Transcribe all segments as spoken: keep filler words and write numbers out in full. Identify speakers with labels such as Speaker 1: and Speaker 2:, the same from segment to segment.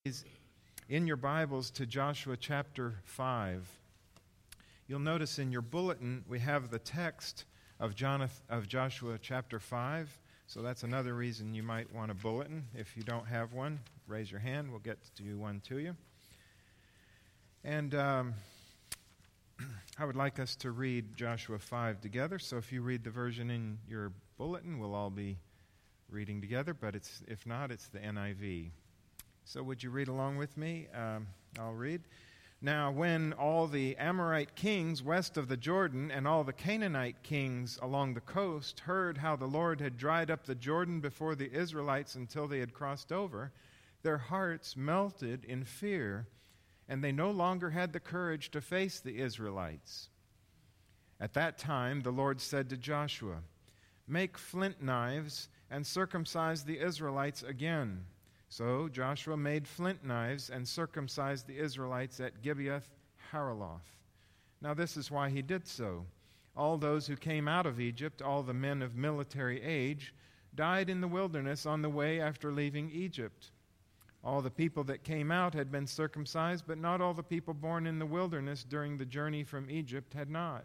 Speaker 1: is in your Bibles to Joshua chapter five. You'll notice in your bulletin we have the text of, Jonathan, of Joshua chapter five. So that's another reason you might want a bulletin. If you don't have one, raise your hand. We'll get to do one to you. And um, I would like us to read Joshua five together. So if you read the version in your bulletin, we'll all be reading together. But it's if not, it's the N I V. So would you read along with me? Um, I'll read. Now, when all the Amorite kings west of the Jordan and all the Canaanite kings along the coast heard how the Lord had dried up the Jordan before the Israelites until they had crossed over, their hearts melted in fear, and they no longer had the courage to face the Israelites. At that time, the Lord said to Joshua, "Make flint knives and circumcise the Israelites again." So Joshua made flint knives and circumcised the Israelites at Gibeath Haraloth. Now this is why he did so. All those who came out of Egypt, all the men of military age, died in the wilderness on the way after leaving Egypt. All the people that came out had been circumcised, but not all the people born in the wilderness during the journey from Egypt had not.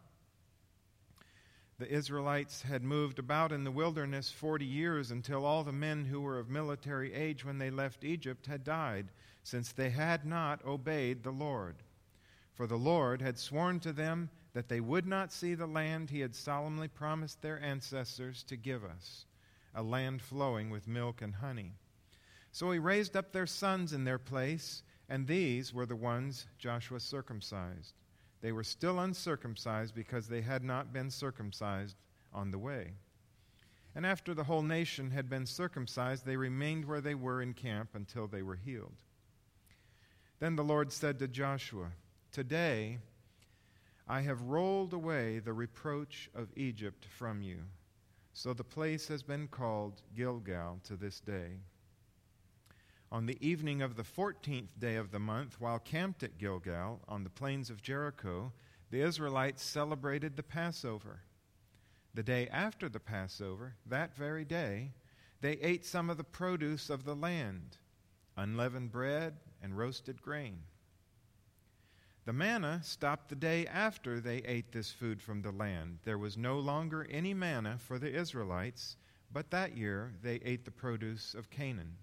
Speaker 1: The Israelites had moved about in the wilderness forty years until all the men who were of military age when they left Egypt had died, since they had not obeyed the Lord. For the Lord had sworn to them that they would not see the land he had solemnly promised their ancestors to give us, a land flowing with milk and honey. So he raised up their sons in their place, and these were the ones Joshua circumcised. They were still uncircumcised because they had not been circumcised on the way. And after the whole nation had been circumcised, they remained where they were in camp until they were healed. Then the Lord said to Joshua, "Today I have rolled away the reproach of Egypt from you." So the place has been called Gilgal to this day. On the evening of the fourteenth day of the month, while camped at Gilgal on the plains of Jericho, the Israelites celebrated the Passover. The day after the Passover, that very day, they ate some of the produce of the land, unleavened bread and roasted grain. The manna stopped the day after they ate this food from the land. There was no longer any manna for the Israelites, but that year they ate the produce of Canaan.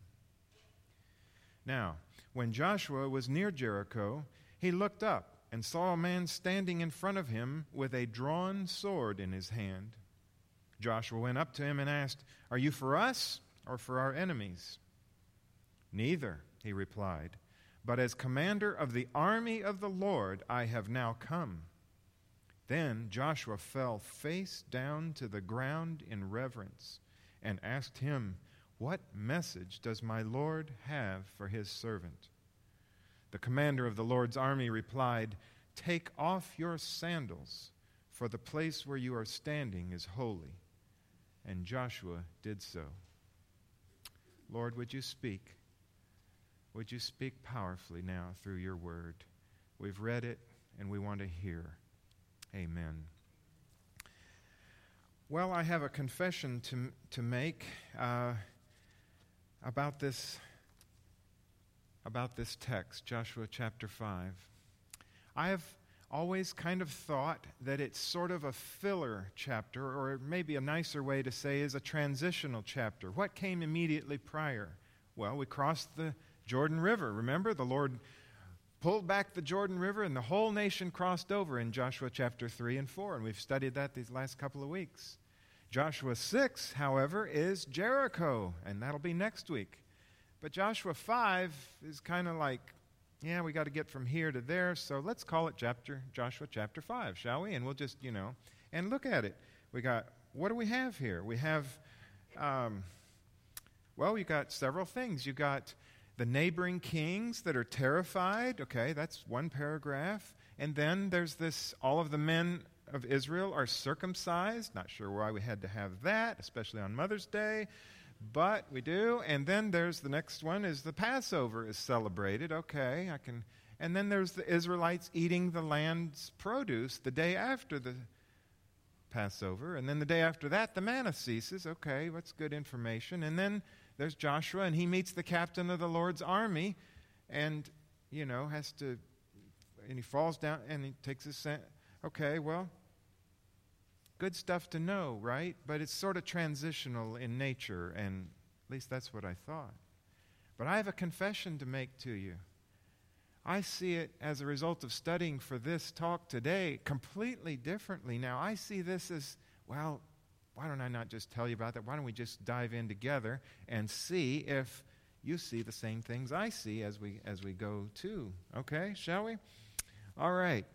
Speaker 1: Now, when Joshua was near Jericho, he looked up and saw a man standing in front of him with a drawn sword in his hand. Joshua went up to him and asked, "Are you for us or for our enemies?" "Neither," he replied, "but as commander of the army of the Lord I have now come." Then Joshua fell face down to the ground in reverence and asked him, "What message does my Lord have for his servant?" The commander of the Lord's army replied, "Take off your sandals, for the place where you are standing is holy." And Joshua did so. Lord, would you speak? Would you speak powerfully now through your word? We've read it and we want to hear. Amen. Well, I have a confession to, to make. Uh, About this, about this text, Joshua chapter five. I have always kind of thought that it's sort of a filler chapter, or maybe a nicer way to say is a transitional chapter. What came immediately prior? Well, we crossed the Jordan River. Remember, the Lord pulled back the Jordan River and the whole nation crossed over in Joshua chapter three and four, and we've studied that these last couple of weeks. Joshua six, however, is Jericho, and that'll be next week. But Joshua five is kind of like, yeah, we got to get from here to there, so let's call it chapter Joshua chapter five, shall we? And we'll just, you know, and look at it. We got, what do we have here? We have, um, well, you got several things. You got the neighboring kings that are terrified. Okay, that's one paragraph. And then there's this, all of the men of Israel are circumcised. Not sure why we had to have that, especially on Mother's Day, but we do. And then there's the next one is the Passover is celebrated. Okay, I can. And then there's the Israelites eating the land's produce the day after the Passover. And then the day after that, the manna ceases. Okay, that's good information. And then there's Joshua, and he meets the captain of the Lord's army. and, you know, has to, and he falls down and he takes his sand. Okay, well, good stuff to know, right? But it's sort of transitional in nature, and at least that's what I thought. But I have a confession to make to you. I see it as a result of studying for this talk today completely differently. Now, I see this as, well, why don't I not just tell you about that? Why don't we just dive in together and see if you see the same things I see as we as we go too. Okay, shall we? All right.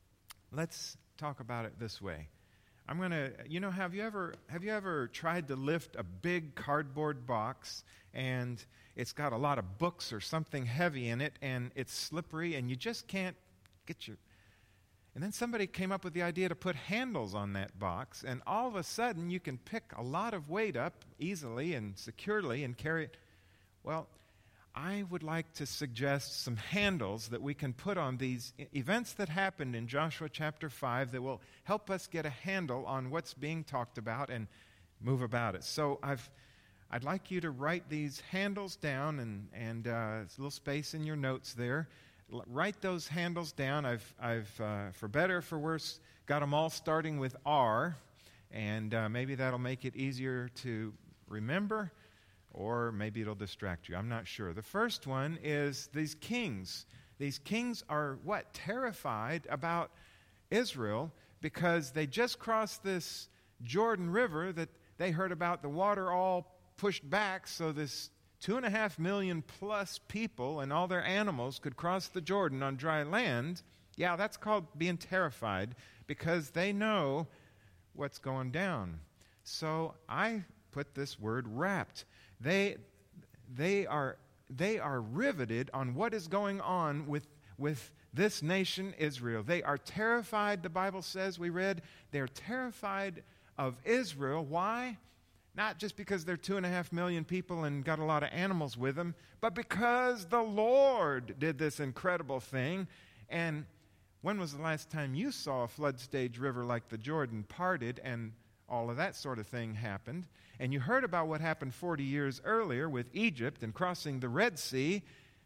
Speaker 1: Let's talk about it this way. I'm going to, you know, have you ever have you ever tried to lift a big cardboard box and it's got a lot of books or something heavy in it and it's slippery and you just can't get your... And then somebody came up with the idea to put handles on that box, and all of a sudden you can pick a lot of weight up easily and securely and carry it. Well, I would like to suggest some handles that we can put on these events that happened in Joshua chapter five that will help us get a handle on what's being talked about and move about it. So I've, I'd like you to write these handles down, and, and uh, there's a little space in your notes there. L- write those handles down. I've, I've uh, for better or for worse, got them all starting with R, and uh, maybe that'll make it easier to remember. Or maybe it'll distract you. I'm not sure. The first one is these kings. These kings are what? Terrified about Israel because they just crossed this Jordan River that they heard about the water all pushed back so this two and a half million plus people and all their animals could cross the Jordan on dry land. Yeah, that's called being terrified because they know what's going down. So I put this word wrapped. They, they are, they are riveted on what is going on with, with this nation, Israel. They are terrified, the Bible says, we read, they're terrified of Israel. Why? Not just because they're two and a half million people and got a lot of animals with them, but because the Lord did this incredible thing. And when was the last time you saw a flood stage river like the Jordan parted and all of that sort of thing happened? And you heard about what happened forty years earlier with Egypt and crossing the Red Sea.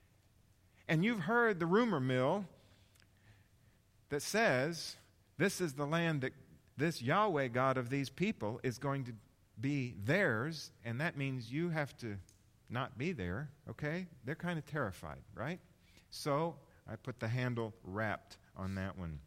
Speaker 1: And you've heard the rumor mill that says this is the land that this Yahweh God of these people is going to be theirs. And that means you have to not be there, okay? They're kind of terrified, right? So I put the handle wrapped on that one.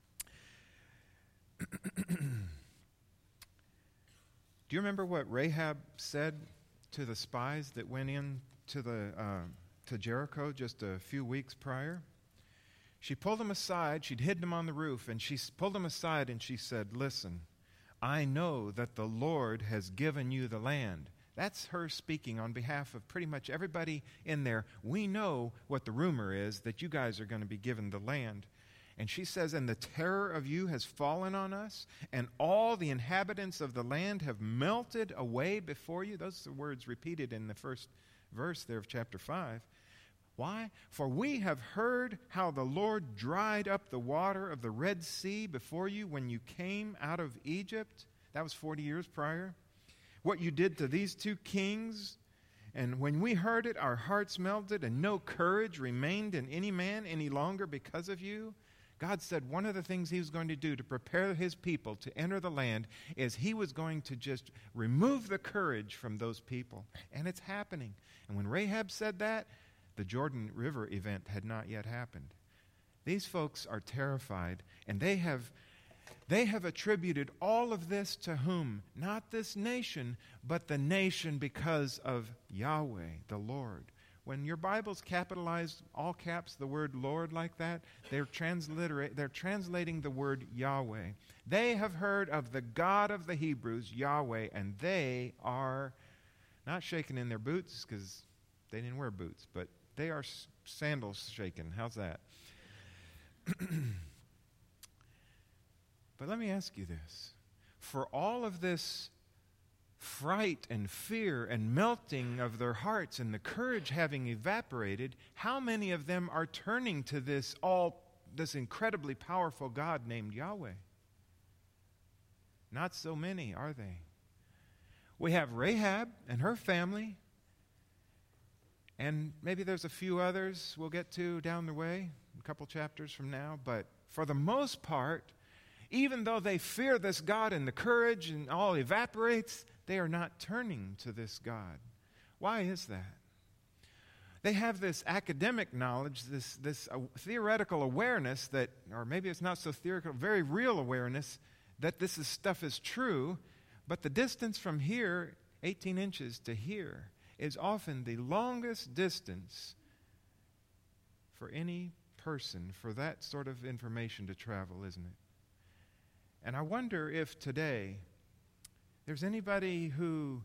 Speaker 1: Do you remember what Rahab said to the spies that went in to the uh, to Jericho just a few weeks prior? She pulled them aside. She'd hidden them on the roof, and she pulled them aside and she said, "Listen, I know that the Lord has given you the land." That's her speaking on behalf of pretty much everybody in there. We know what the rumor is, that you guys are going to be given the land. And she says, "And the terror of you has fallen on us, and all the inhabitants of the land have melted away before you." Those are the words repeated in the first verse there of chapter five. Why? "For we have heard how the Lord dried up the water of the Red Sea before you when you came out of Egypt." That was forty years prior. "What you did to these two kings. And when we heard it, our hearts melted, and no courage remained in any man any longer because of you." God said one of the things he was going to do to prepare his people to enter the land is he was going to just remove the courage from those people. And it's happening. And when Rahab said that, the Jordan River event had not yet happened. These folks are terrified, and they have, they have attributed all of this to whom? Not this nation, but the nation because of Yahweh, the Lord. When your Bible's capitalized, all caps, the word Lord like that, they're, transliterate, they're translating the word Yahweh. They have heard of the God of the Hebrews, Yahweh, and they are not shaking in their boots because they didn't wear boots, but they are sandals shaking. How's that? But let me ask you this. For all of this fright and fear and melting of their hearts and the courage having evaporated, how many of them are turning to this all this incredibly powerful God named Yahweh? Not so many, are they? We have Rahab and her family, And maybe there's a few others we'll get to down the way, a couple chapters from now. But for the most part, even though they fear this God and the courage and all evaporates, they are not turning to this God. Why is that? They have this academic knowledge, this, this uh, theoretical awareness that, or maybe it's not so theoretical, very real awareness that this is, stuff is true, but the distance from here, eighteen inches to here, is often the longest distance for any person for that sort of information to travel, isn't it? And I wonder if today there's anybody who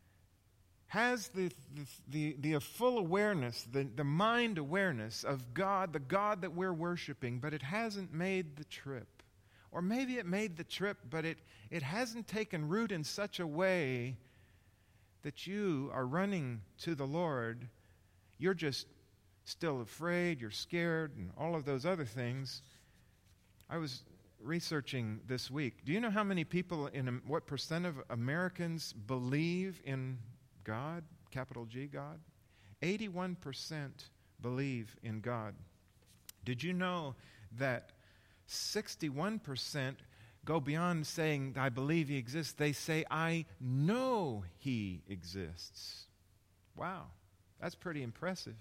Speaker 1: has the, the, the, the full awareness, the, the mind awareness of God, the God that we're worshiping, but it hasn't made the trip. Or maybe it made the trip, but it, it hasn't taken root in such a way that you are running to the Lord. You're just still afraid, you're scared, and all of those other things. I was researching this week. Do you know how many people, in what percent of Americans believe in God, capital G, God? eighty-one percent believe in God. Did you know that sixty-one percent go beyond saying, I believe He exists? They say, I know He exists. Wow, that's pretty impressive.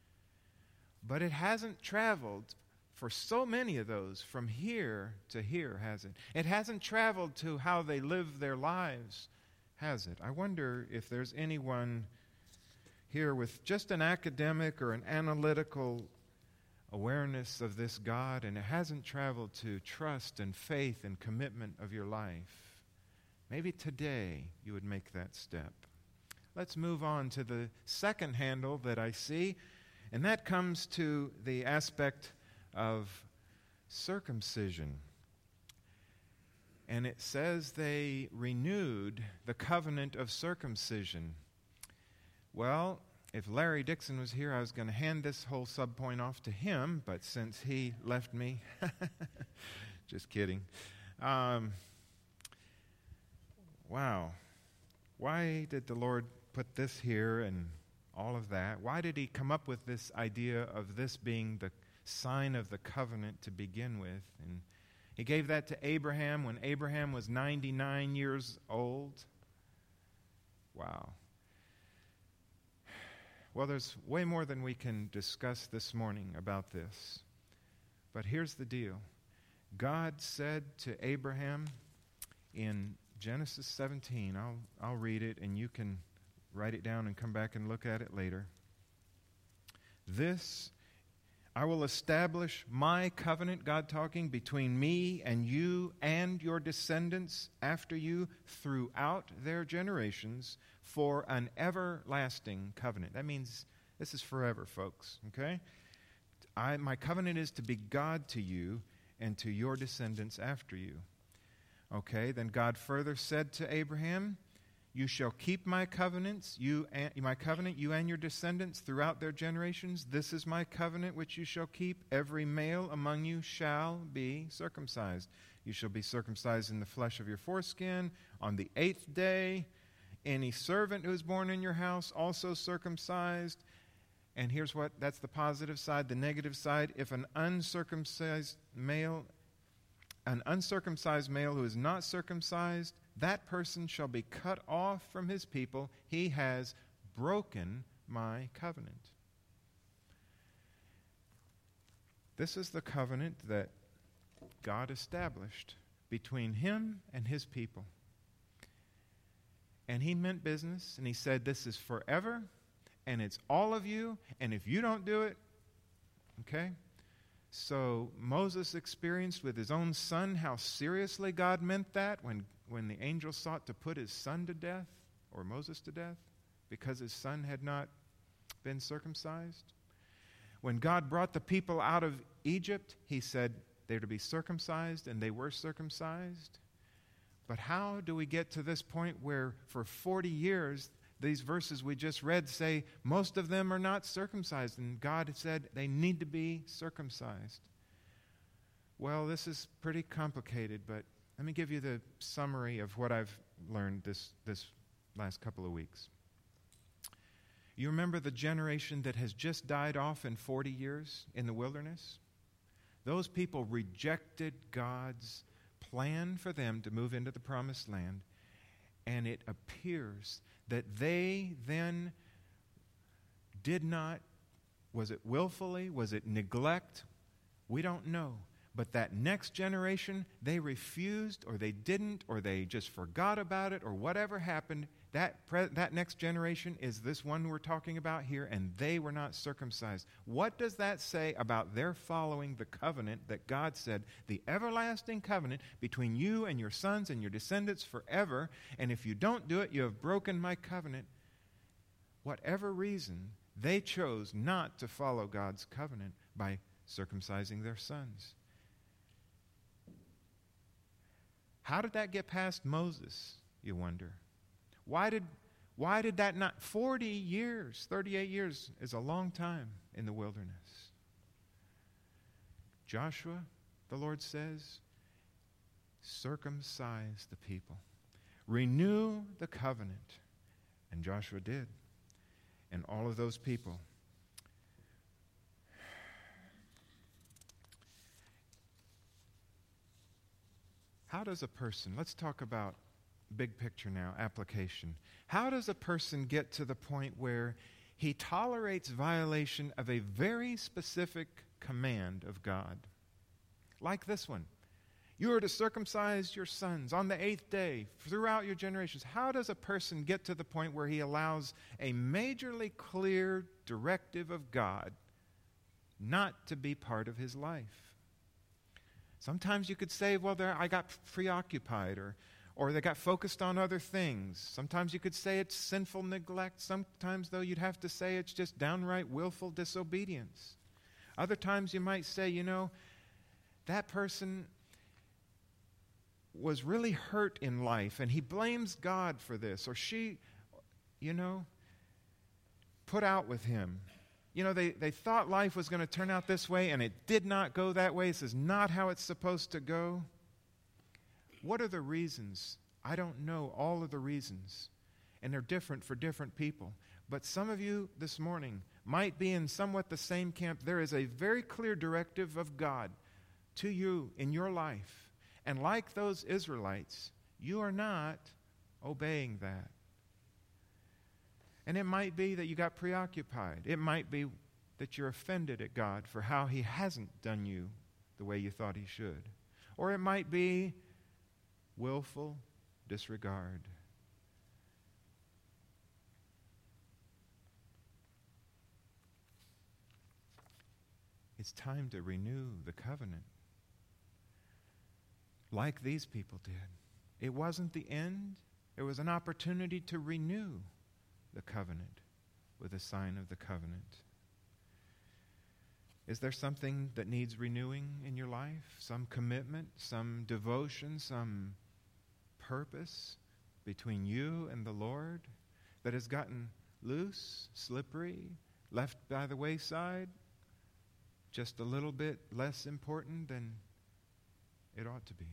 Speaker 1: But it hasn't traveled for so many of those from here to here, has it? It hasn't traveled to how they live their lives, has it? I wonder if there's anyone here with just an academic or an analytical awareness of this God, and it hasn't traveled to trust and faith and commitment of your life. Maybe today you would make that step. Let's move on to the second handle that I see, and that comes to the aspect of circumcision. And it says they renewed the covenant of circumcision. Well, if Larry Dixon was here, I was going to hand this whole subpoint off to him, but since he left me, just kidding. Um, wow. Why did the Lord put this here and all of that? Why did He come up with this idea of this being the sign of the covenant to begin with? And He gave that to Abraham when Abraham was ninety-nine years old. Wow. Well, there's way more than we can discuss this morning about this. But here's the deal. God said to Abraham in Genesis seventeen, I'll, I'll read it and you can write it down and come back and look at it later. This, I will establish my covenant, God talking, between me and you and your descendants after you throughout their generations for an everlasting covenant. That means this is forever, folks, okay? I, my covenant is to be God to you and to your descendants after you. Okay, then God further said to Abraham, you shall keep my covenants, you and, my covenant, you and your descendants throughout their generations. This is my covenant which you shall keep. Every male among you shall be circumcised. You shall be circumcised in the flesh of your foreskin. On the eighth day, any servant who is born in your house also circumcised. And here's what, that's the positive side. The negative side, if an uncircumcised male, an uncircumcised male who is not circumcised, that person shall be cut off from his people. He has broken my covenant. This is the covenant that God established between Him and His people. And He meant business, and He said, this is forever, and it's all of you, and if you don't do it, okay? So Moses experienced with his own son how seriously God meant that when, when the angel sought to put his son to death, or Moses to death, because his son had not been circumcised. When God brought the people out of Egypt, He said they were to be circumcised, and they were circumcised. But how do we get to this point where for forty years, these verses we just read say most of them are not circumcised, and God said they need to be circumcised? Well, this is pretty complicated, but let me give you the summary of what I've learned this, this last couple of weeks. You remember the generation that has just died off in forty years in the wilderness? Those people rejected God's plan for them to move into the promised land, and it appears that they then did not, was it willfully, was it neglect? We don't know. But that next generation, they refused, or they didn't, or they just forgot about it, or whatever happened. That, pre- that next generation is this one we're talking about here, and they were not circumcised. What does that say about their following the covenant that God said, the everlasting covenant between you and your sons and your descendants forever, and if you don't do it, you have broken my covenant? Whatever reason, they chose not to follow God's covenant by circumcising their sons. How did that get past Moses, you wonder? Why did, why did that not? forty years, thirty-eight years is a long time in the wilderness. Joshua, the Lord says, circumcise the people. Renew the covenant. And Joshua did. And all of those people. How does a person, let's talk about big picture now, application. How does a person get to the point where he tolerates violation of a very specific command of God? Like this one. You are to circumcise your sons on the eighth day throughout your generations. How does a person get to the point where he allows a majorly clear directive of God not to be part of his life? Sometimes you could say, well, there, I got preoccupied, or, or they got focused on other things. Sometimes you could say it's sinful neglect. Sometimes, though, you'd have to say it's just downright willful disobedience. Other times you might say, you know, that person was really hurt in life, and he blames God for this, or she, you know, put out with him. You know, they, they thought life was going to turn out this way, and it did not go that way. This is not how it's supposed to go. What are the reasons? I don't know all of the reasons, and they're different for different people. But some of you this morning might be in somewhat the same camp. There is a very clear directive of God to you in your life. And like those Israelites, you are not obeying that. And it might be that you got preoccupied. It might be that you're offended at God for how he hasn't done you the way you thought he should. Or it might be willful disregard. It's time to renew the covenant. Like these people did. It wasn't the end. It was an opportunity to renew the covenant with a sign of the covenant. Is there something that needs renewing in your life? Some commitment, some devotion, some purpose between you and the Lord that has gotten loose, slippery, left by the wayside, just a little bit less important than it ought to be?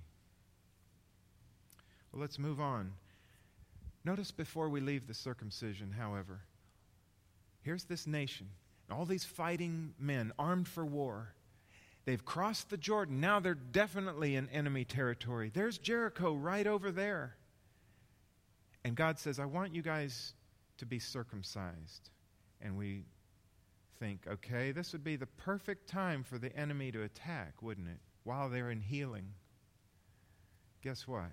Speaker 1: Well, let's move on. Notice before we leave the circumcision, however, here's this nation, all these fighting men armed for war. They've crossed the Jordan. Now they're definitely in enemy territory. There's Jericho right over there. And God says, I want you guys to be circumcised. And we think, okay, this would be the perfect time for the enemy to attack, wouldn't it? While they're in healing. Guess what?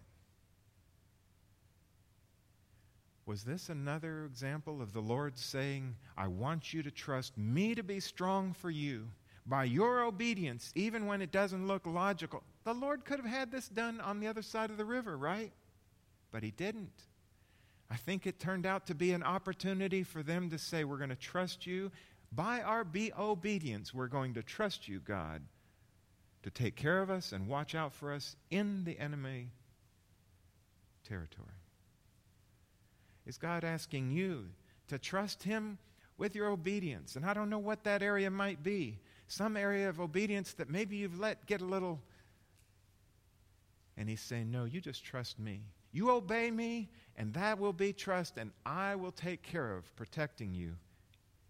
Speaker 1: Was this another example of the Lord saying, I want you to trust me to be strong for you by your obedience, even when it doesn't look logical? The Lord could have had this done on the other side of the river, right? But he didn't. I think it turned out to be an opportunity for them to say, we're going to trust you. By our be- obedience, we're going to trust you, God, to take care of us and watch out for us in the enemy territory. Is God asking you to trust him with your obedience? And I don't know what that area might be. Some area of obedience that maybe you've let get a little. And he's saying, no, you just trust me. You obey me, and that will be trust, and I will take care of protecting you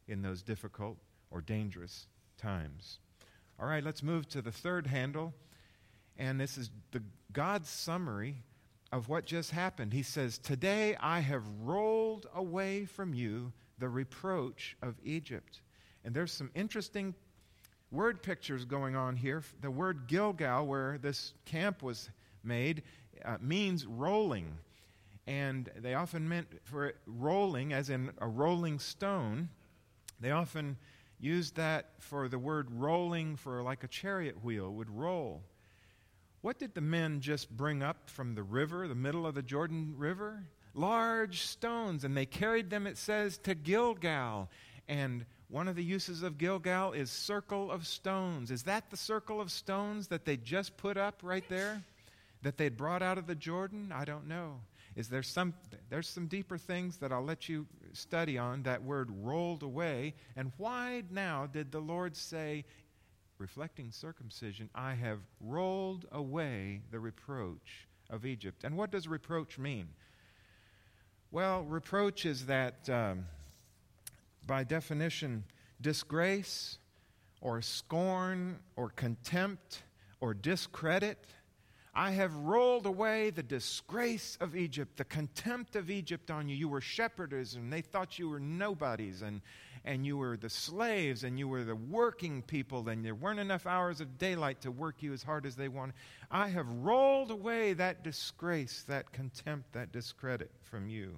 Speaker 1: in those difficult or dangerous times. All right, let's move to the third handle. And this is the God's summary of what just happened. He says, "Today I have rolled away from you the reproach of Egypt." And there's some interesting word pictures going on here. The word Gilgal, where this camp was made, uh, means rolling. And they often meant for rolling, as in a rolling stone. They often used that for the word rolling, for like a chariot wheel would roll. What did the men just bring up from the river, the middle of the Jordan River? Large stones, and they carried them, it says, to Gilgal. And one of the uses of Gilgal is circle of stones. Is that the circle of stones that they just put up right there, that they'd brought out of the Jordan? I don't know. Is there some, there's some deeper things that I'll let you study on, that word rolled away. And why now did the Lord say, reflecting circumcision, I have rolled away the reproach of Egypt? And what does reproach mean? Well, reproach is that, um, by definition, disgrace or scorn or contempt or discredit. I have rolled away the disgrace of Egypt, the contempt of Egypt on you. You were shepherders, and they thought you were nobodies, and, and you were the slaves, and you were the working people, and there weren't enough hours of daylight to work you as hard as they wanted. I have rolled away that disgrace, that contempt, that discredit from you.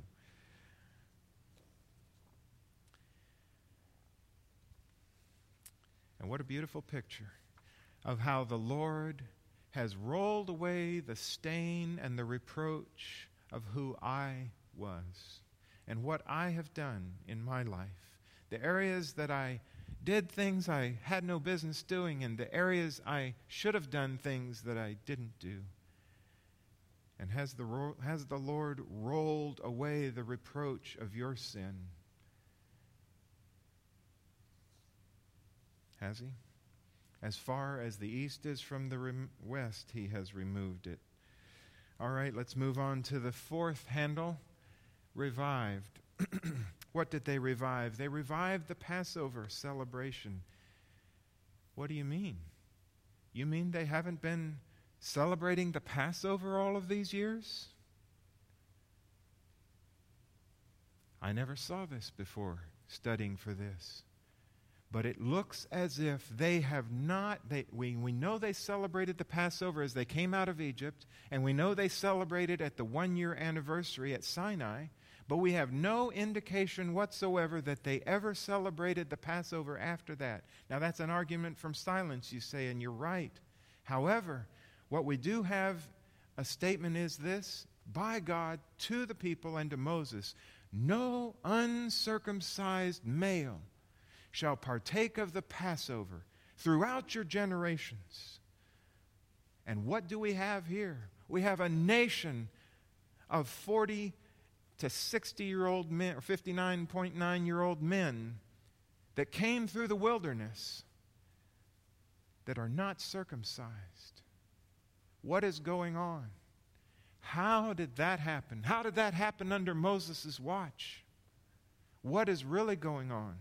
Speaker 1: And what a beautiful picture of how the Lord has rolled away the stain and the reproach of who I was and what I have done in my life. The areas that I did things I had no business doing, and the areas I should have done things that I didn't do. And has the, ro- has the Lord rolled away the reproach of your sin? Has He? As far as the east is from the rem- west, He has removed it. All right, let's move on to the fourth handle, revived. What did they revive? They revived the Passover celebration. What do you mean? You mean they haven't been celebrating the Passover all of these years? I never saw this before studying for this. But it looks as if they have not, they, we, we know they celebrated the Passover as they came out of Egypt, and we know they celebrated at the one-year anniversary at Sinai, but we have no indication whatsoever that they ever celebrated the Passover after that. Now that's an argument from silence, you say, and you're right. However, what we do have a statement is this, by God to the people and to Moses, no uncircumcised male shall partake of the Passover throughout your generations. And what do we have here? We have a nation of forty to sixty-year-old men, or fifty-nine point nine year old men that came through the wilderness that are not circumcised. What is going on? How did that happen? How did that happen under Moses' watch? What is really going on?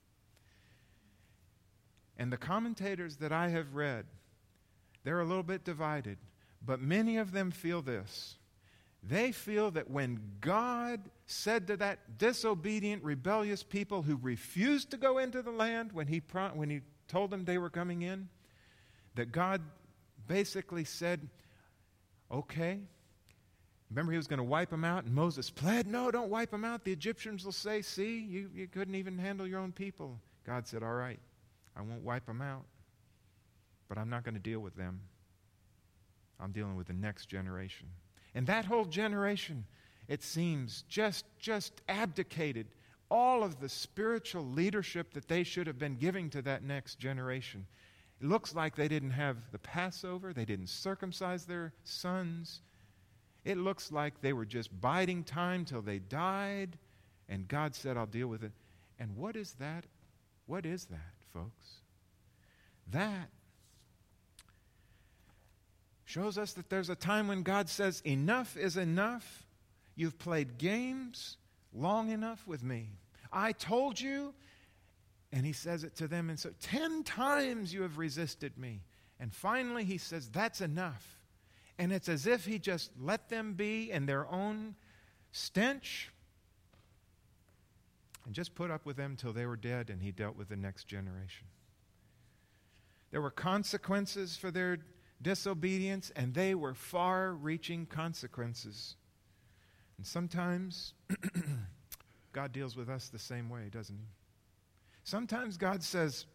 Speaker 1: And the commentators that I have read, they're a little bit divided, but many of them feel this. They feel that when God said to that disobedient, rebellious people who refused to go into the land when he, pro- when he told them they were coming in, that God basically said, okay. Remember, he was going to wipe them out, and Moses pled, no, don't wipe them out. The Egyptians will say, see, you, you couldn't even handle your own people. God said, all right. I won't wipe them out, but I'm not going to deal with them. I'm dealing with the next generation. And that whole generation, it seems, just, just abdicated all of the spiritual leadership that they should have been giving to that next generation. It looks like they didn't have the Passover. They didn't circumcise their sons. It looks like they were just biding time till they died, and God said, I'll deal with it. And what is that? What is that? Folks, that shows us that there's a time when God says, enough is enough. You've played games long enough with me. I told you And he says it to them, and so ten times you have resisted me. And finally he says, that's enough. And it's as if he just let them be in their own stench and just put up with them till they were dead, and he dealt with the next generation. There were consequences for their disobedience, and they were far-reaching consequences. And sometimes God deals with us the same way, doesn't he? Sometimes God says,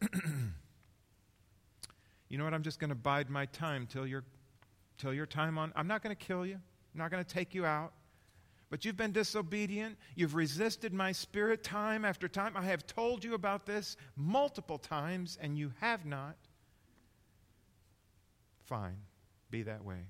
Speaker 1: you know what, I'm just going to bide my time till your till your time on. I'm not going to kill you. I'm not going to take you out. But you've been disobedient. You've resisted my Spirit time after time. I have told you about this multiple times, and you have not. Fine. Be that way.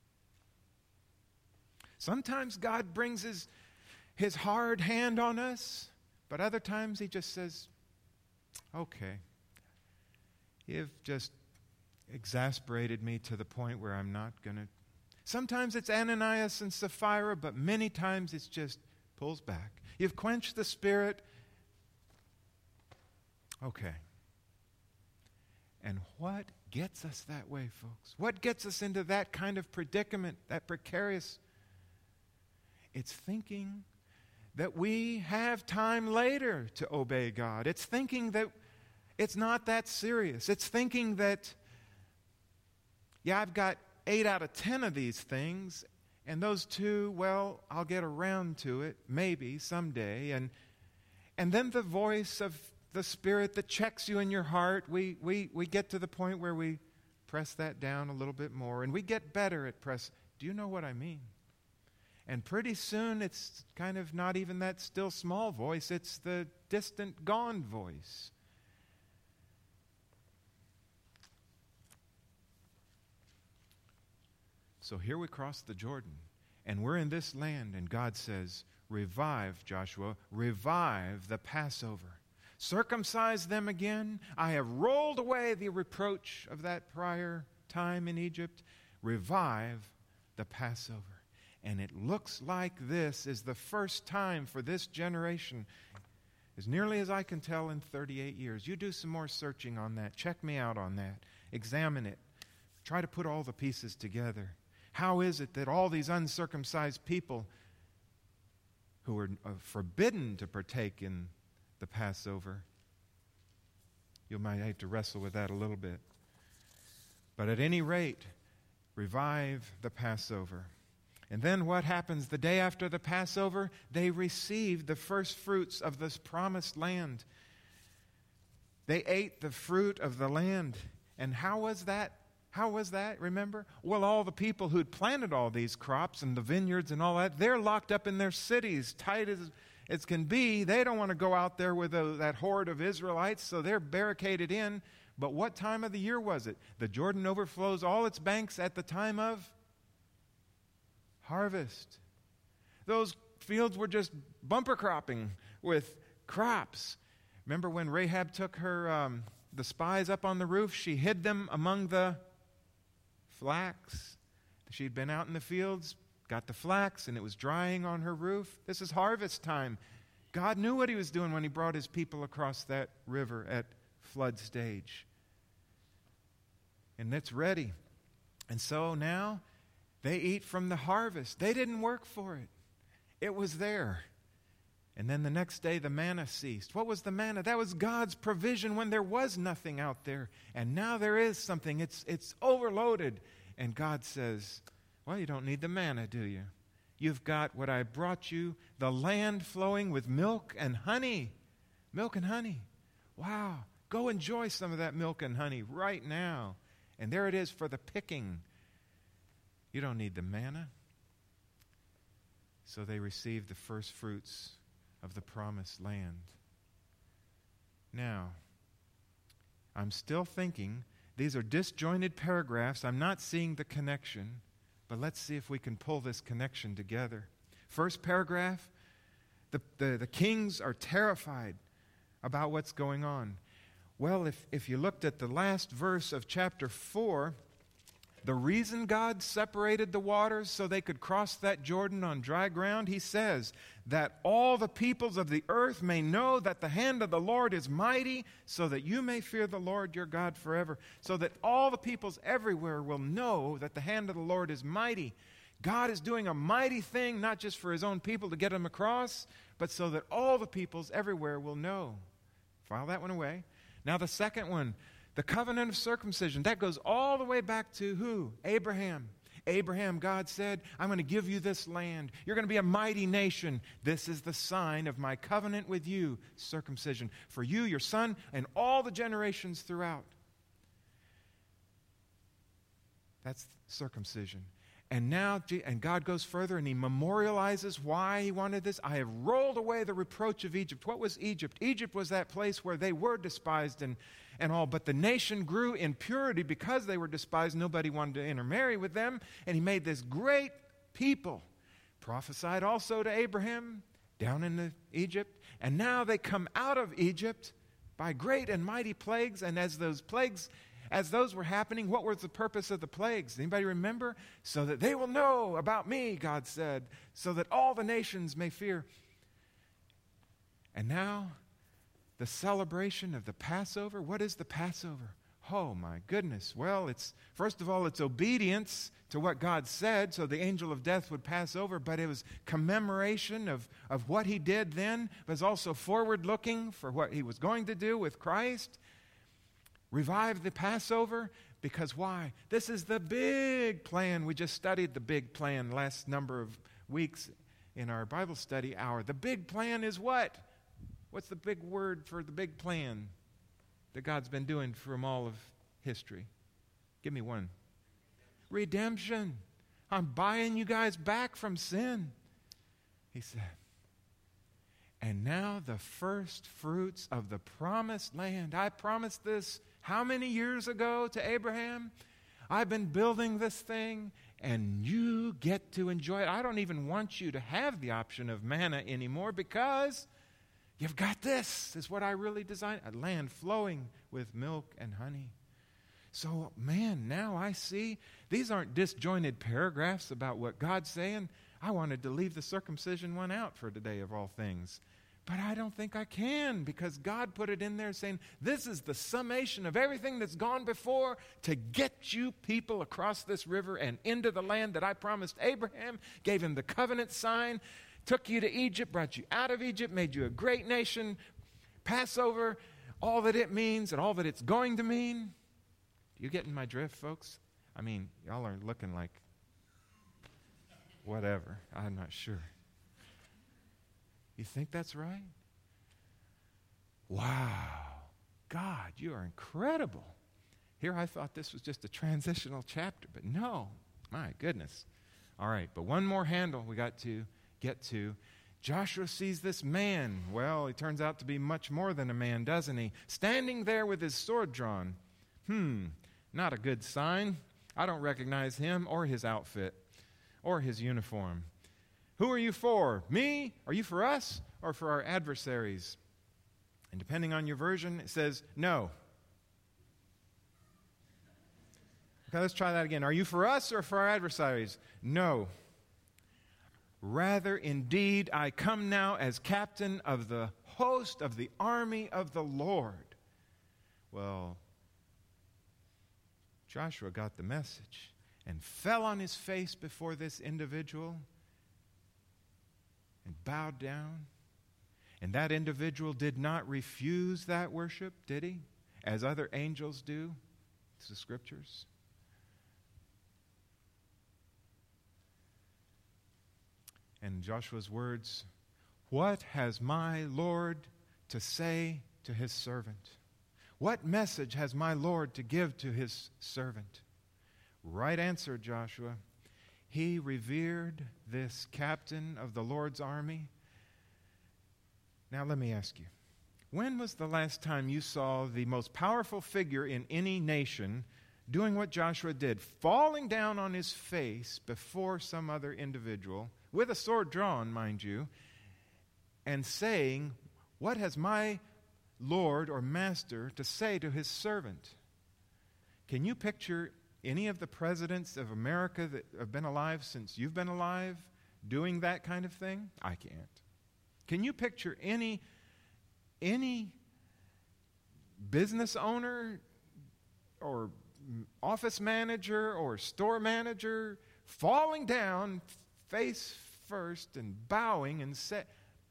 Speaker 1: Sometimes God brings his, his hard hand on us, but other times he just says, okay, you've just exasperated me to the point where I'm not going to. Sometimes it's Ananias and Sapphira, but many times it's just pulls back. You've quenched the Spirit. Okay. And what gets us that way, folks? What gets us into that kind of predicament, that precarious? It's thinking that we have time later to obey God. It's thinking that it's not that serious. It's thinking that, yeah, I've got eight out of ten of these things, and those two, well, I'll get around to it, maybe, someday. And and then the voice of the Spirit that checks you in your heart, we, we, we get to the point where we press that down a little bit more, and we get better at press. Do you know what I mean? And pretty soon it's kind of not even that still small voice, it's the distant gone voice. So here we cross the Jordan, and we're in this land, and God says, revive, Joshua, revive the Passover. Circumcise them again. I have rolled away the reproach of that prior time in Egypt. Revive the Passover. And it looks like this is the first time for this generation, as nearly as I can tell, in thirty-eight years. You do some more searching on that. Check me out on that. Examine it. Try to put all the pieces together. How is it that all these uncircumcised people who are forbidden to partake in the Passover, you might have to wrestle with that a little bit. But at any rate, revive the Passover. And then what happens the day after the Passover? They received the first fruits of this promised land. They ate the fruit of the land. And how was that? How was that, remember? Well, all the people who'd planted all these crops and the vineyards and all that, they're locked up in their cities, tight as as can be. They don't want to go out there with a, that horde of Israelites, so they're barricaded in. But what time of the year was it? The Jordan overflows all its banks at the time of harvest. Those fields were just bumper cropping with crops. Remember when Rahab took her um, the spies up on the roof? She hid them among the flax. She'd been out in the fields, got the flax, and it was drying on her roof. This is harvest time. God knew what he was doing when he brought his people across that river at flood stage. And it's ready. And so now they eat from the harvest. They didn't work for it. It was there. And then the next day the manna ceased. What was the manna? That was God's provision when there was nothing out there. And now there is something. It's, it's overloaded. And God says, well, you don't need the manna, do you? You've got what I brought you, the land flowing with milk and honey. Milk and honey. Wow. Go enjoy some of that milk and honey right now. And there it is for the picking. You don't need the manna. So they received the first fruits of the promised land. Now, I'm still thinking, these are disjointed paragraphs. I'm not seeing the connection, but let's see if we can pull this connection together. First paragraph, the, the, the kings are terrified about what's going on. Well, if, if you looked at the last verse of chapter four, the reason God separated the waters so they could cross that Jordan on dry ground, he says, that all the peoples of the earth may know that the hand of the Lord is mighty, so that you may fear the Lord your God forever. So that all the peoples everywhere will know that the hand of the Lord is mighty. God is doing a mighty thing, not just for his own people to get them across, but so that all the peoples everywhere will know. File that one away. Now the second one, the covenant of circumcision. That goes all the way back to who? Abraham. Abraham, God said, I'm going to give you this land. You're going to be a mighty nation. This is the sign of my covenant with you, circumcision. For you, your son, and all the generations throughout. That's circumcision. And now, and God goes further and he memorializes why he wanted this. I have rolled away the reproach of Egypt. What was Egypt? Egypt was that place where they were despised and, and all, but the nation grew in purity because they were despised. Nobody wanted to intermarry with them. And he made this great people. Prophesied also to Abraham down in the Egypt. And now they come out of Egypt by great and mighty plagues. And as those plagues As those were happening, what was the purpose of the plagues? Anybody remember? So that they will know about me, God said, so that all the nations may fear. And now, the celebration of the Passover. What is the Passover? Oh, my goodness. Well, it's first of all, it's obedience to what God said, so the angel of death would pass over, but it was commemoration of, of what he did then, but it's also forward-looking for what he was going to do with Christ. Revive the Passover, because why? This is the big plan. We just studied the big plan last number of weeks in our Bible study hour. The big plan is what? What's the big word for the big plan that God's been doing from all of history? Give me one. Redemption. I'm buying you guys back from sin, he said. And now the first fruits of the promised land. I promised this how many years ago to Abraham? I've been building this thing, and you get to enjoy it. I don't even want you to have the option of manna anymore, because you've got this. Is what I really designed. A land flowing with milk and honey. So, man, now I see these aren't disjointed paragraphs about what God's saying. I wanted to leave the circumcision one out for today of all things. But I don't think I can, because God put it in there saying, this is the summation of everything that's gone before to get you people across this river and into the land that I promised Abraham, gave him the covenant sign, took you to Egypt, brought you out of Egypt, made you a great nation, Passover, all that it means and all that it's going to mean. You getting my drift, folks? I mean, y'all are looking like whatever. I'm not sure. You think that's right? Wow. God, you are incredible. Here I thought this was just a transitional chapter, but no. My goodness. All right, but one more handle we got to get to. Joshua sees this man. Well, he turns out to be much more than a man, doesn't he? Standing there with his sword drawn. Hmm, not a good sign. I don't recognize him or his outfit or his uniform. Who are you for? Me? Are you for us? Or for our adversaries? And depending on your version, it says no. Okay, let's try that again. Are you for us or for our adversaries? No. Rather, indeed, I come now as captain of the host of the army of the Lord. Well, Joshua got the message and fell on his face before this individual and bowed down. And that individual did not refuse that worship, did he? As other angels do. It's the scriptures. And Joshua's words, what has my Lord to say to his servant? What message has my Lord to give to his servant? Right answer, Joshua. He revered this captain of the Lord's army. Now let me ask you, when was the last time you saw the most powerful figure in any nation doing what Joshua did, falling down on his face before some other individual, with a sword drawn, mind you, and saying, what has my Lord or master to say to his servant? Can you picture any of the presidents of America that have been alive since you've been alive doing that kind of thing? I can't. Can you picture any, any business owner or office manager or store manager falling down face first and bowing and say,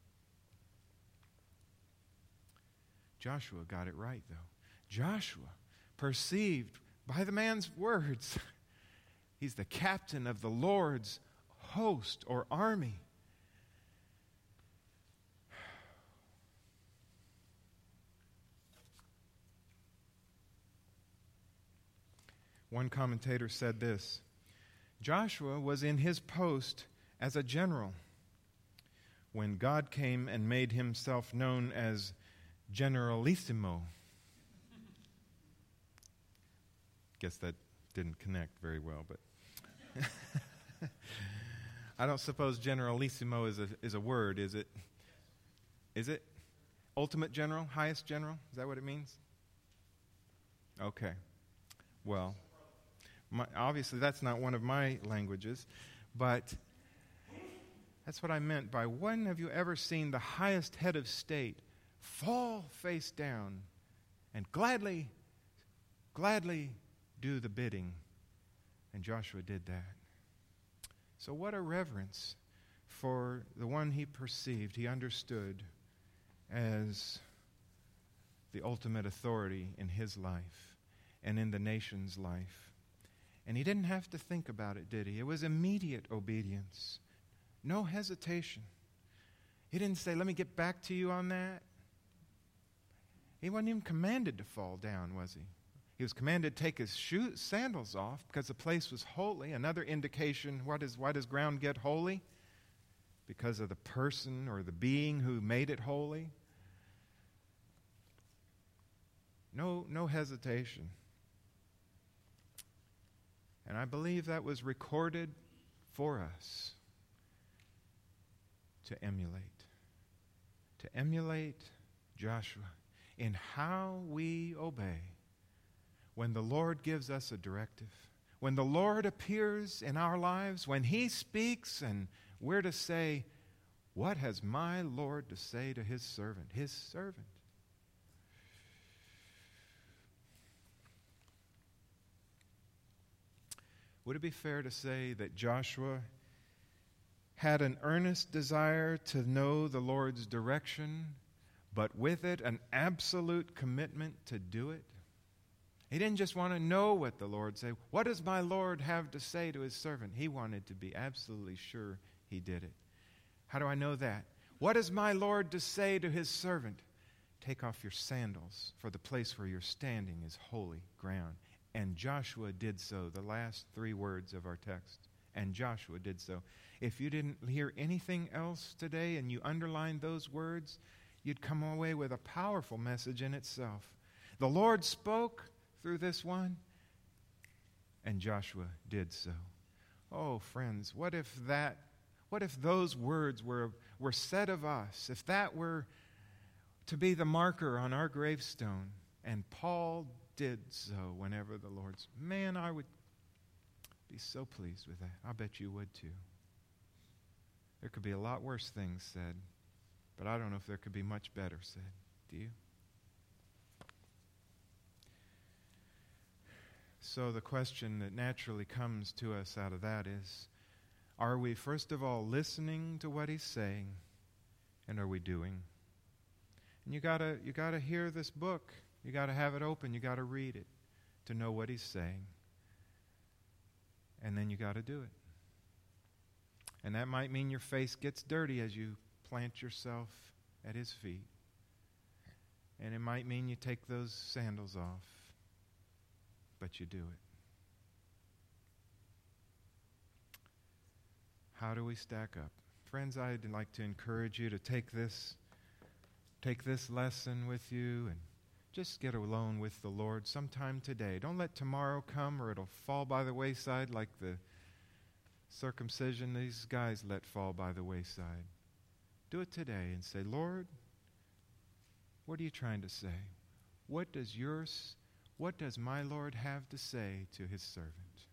Speaker 1: Joshua got it right, though. Joshua perceived by the man's words, he's the captain of the Lord's host or army. One commentator said this: Joshua was in his post as a general when God came and made himself known as Generalissimo. Guess that didn't connect very well, but I don't suppose Generalissimo is a is a word, is it? Is it? Ultimate general, highest general? Is that what it means? Okay. Well, my, obviously that's not one of my languages, but that's what I meant by, when have you ever seen the highest head of state fall face down and gladly, gladly do the bidding? And Joshua did that. So what a reverence for the one he perceived, he understood as the ultimate authority in his life and in the nation's life. And he didn't have to think about it, did he? It was immediate obedience. No hesitation. He didn't say, let me get back to you on that. He wasn't even commanded to fall down, was he? He was commanded to take his shoes, sandals off because the place was holy. Another indication, what is, why does ground get holy? Because of the person or the being who made it holy. No, no hesitation. And I believe that was recorded for us to emulate. To emulate Joshua in how we obey when the Lord gives us a directive, when the Lord appears in our lives, when He speaks and we're to say, what has my Lord to say to His servant? His servant. Would it be fair to say that Joshua had an earnest desire to know the Lord's direction, but with it an absolute commitment to do it? He didn't just want to know what the Lord said. What does my Lord have to say to His servant? He wanted to be absolutely sure He did it. How do I know that? What is my Lord to say to His servant? Take off your sandals, for the place where you're standing is holy ground. And Joshua did so, the last three words of our text. And Joshua did so. If you didn't hear anything else today and you underlined those words, you'd come away with a powerful message in itself. The Lord spoke through this one, and Joshua did so. Oh, friends, what if that, what if those words were, were said of us, if that were to be the marker on our gravestone, and Paul did so whenever the Lord's, man, I would be so pleased with that. I bet you would too. There could be a lot worse things said, but I don't know if there could be much better said. Do you? So the question that naturally comes to us out of that is, are we first of all listening to what He's saying, and are we doing? And you gotta you gotta hear this book. You gotta have it open. You gotta read it to know what He's saying. And then you gotta do it. And that might mean your face gets dirty as you plant yourself at His feet. And it might mean you take those sandals off. But you do it. How do we stack up? Friends, I'd like to encourage you to take this, take this lesson with you and just get alone with the Lord sometime today. Don't let tomorrow come or it'll fall by the wayside like the circumcision these guys let fall by the wayside. Do it today and say, Lord, what are you trying to say? What does yours what does my Lord have to say to his servant?